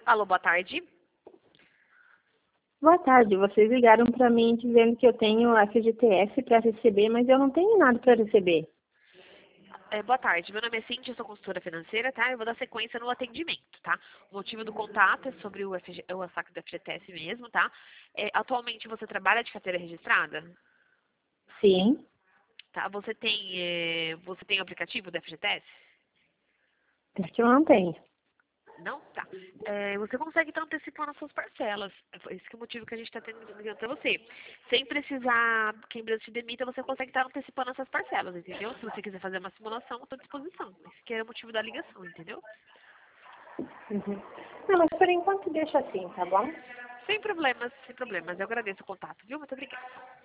Alô, boa tarde. Boa tarde, vocês ligaram para mim dizendo que eu tenho FGTS para receber, mas eu não tenho nada para receber. Boa tarde, meu nome é Cintia, eu sou consultora financeira, tá? Eu vou dar sequência no atendimento, tá? O motivo do contato é sobre o saque do FGTS mesmo, tá? Atualmente você trabalha de carteira registrada? Sim, Tá? Você tem o aplicativo do FGTS? porque eu não tenho. Não? Tá. Você consegue estar antecipando as suas parcelas. Esse que é o motivo que a gente está tendo ligando para você. Sem precisar que a empresa te demita, você consegue estar antecipando essas parcelas, entendeu? Se você quiser fazer uma simulação, eu estou à disposição. Esse que é o motivo da ligação, entendeu? Uhum. Não, mas por enquanto deixa assim, tá bom? Sem problemas, sem problemas. Eu agradeço o contato, viu? Muito obrigada.